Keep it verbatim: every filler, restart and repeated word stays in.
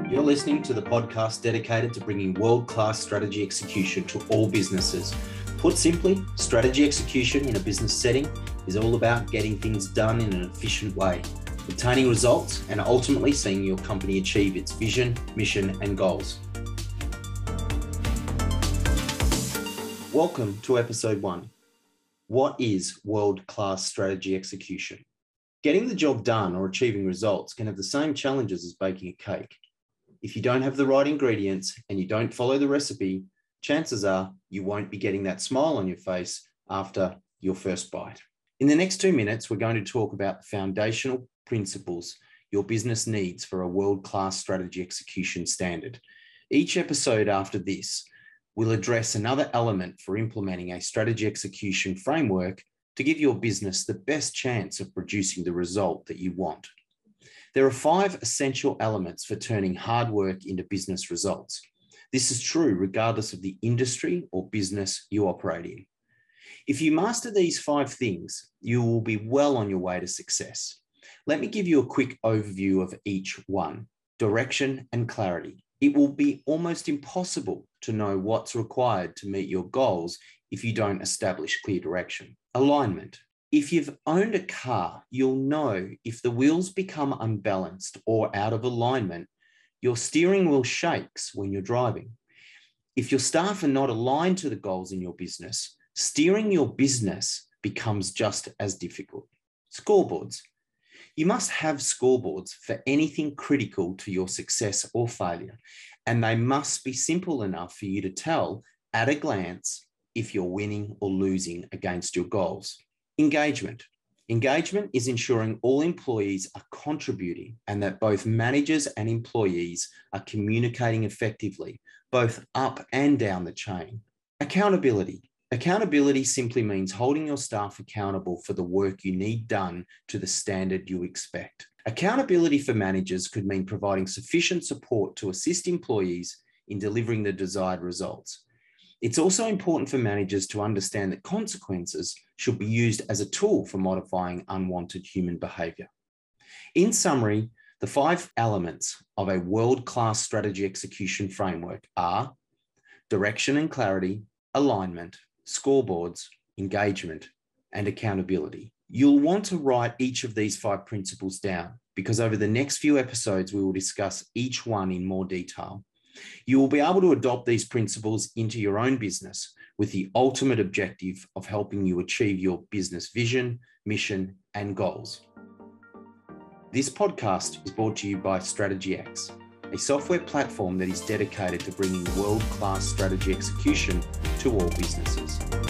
You're listening to the podcast dedicated to bringing world-class strategy execution to all businesses. Put simply, strategy execution in a business setting is all about getting things done in an efficient way, obtaining results, and ultimately seeing your company achieve its vision, mission, and goals. Welcome to episode one. What is world-class strategy execution? Getting the job done or achieving results can have the same challenges as baking a cake. If you don't have the right ingredients and you don't follow the recipe, chances are you won't be getting that smile on your face after your first bite. In the next two minutes, we're going to talk about the foundational principles your business needs for a world-class strategy execution standard. Each episode after this will address another element for implementing a strategy execution framework to give your business the best chance of producing the result that you want. There are five essential elements for turning hard work into business results. This is true regardless of the industry or business you operate in. If you master these five things, you will be well on your way to success. Let me give you a quick overview of each one. Direction and clarity. It will be almost impossible to know what's required to meet your goals if you don't establish clear direction. Alignment. If you've owned a car, you'll know if the wheels become unbalanced or out of alignment, your steering wheel shakes when you're driving. If your staff are not aligned to the goals in your business, steering your business becomes just as difficult. Scoreboards. You must have scoreboards for anything critical to your success or failure, and they must be simple enough for you to tell at a glance if you're winning or losing against your goals. Engagement. Engagement is ensuring all employees are contributing and that both managers and employees are communicating effectively, both up and down the chain. Accountability. Accountability simply means holding your staff accountable for the work you need done to the standard you expect. Accountability for managers could mean providing sufficient support to assist employees in delivering the desired results. It's also important for managers to understand that consequences should be used as a tool for modifying unwanted human behavior. In summary, the five elements of a world-class strategy execution framework are direction and clarity, alignment, scoreboards, engagement, and accountability. You'll want to write each of these five principles down because over the next few episodes, we will discuss each one in more detail. You will be able to adopt these principles into your own business with the ultimate objective of helping you achieve your business vision, mission, and goals. This podcast is brought to you by Strategy X, a software platform that is dedicated to bringing world-class strategy execution to all businesses.